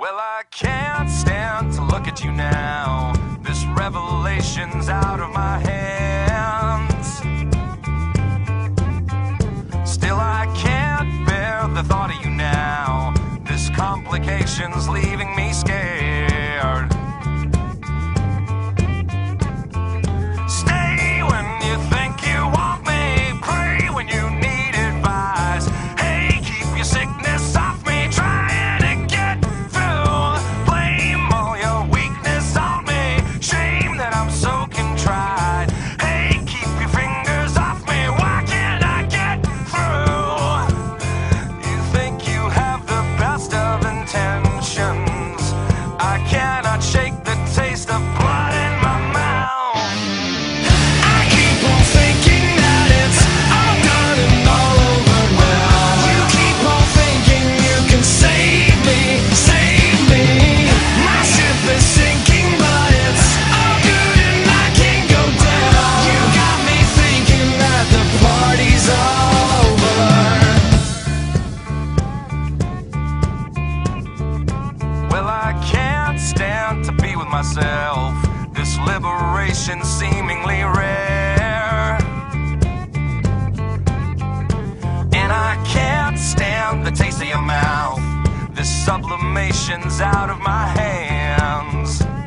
Well, I can't stand to look at you now. This revelation's out of my hands. Still, I can't bear the thought of you now. This complication's leaving me scared. Stay when you think you want me. Pray when you need advice. Hey, keep your sickness off me. Trying to get through. Blame all your weakness on me. Shame that I'm so contrite. Hey, keep your fingers off me. Why can't I get through? You think you have the best of intentions. I cannot shake the taste of blood in my mouth. I keep on thinking that it's all done and all over now. You keep on thinking you can save me, save me. My ship is sinking, but it's all good and I can't go down. You got me thinking that the party's over. Well, I can't stand to be with myself. This liberation seemingly rare. And I can't stand the taste of your mouth. This sublimation's out of my hands.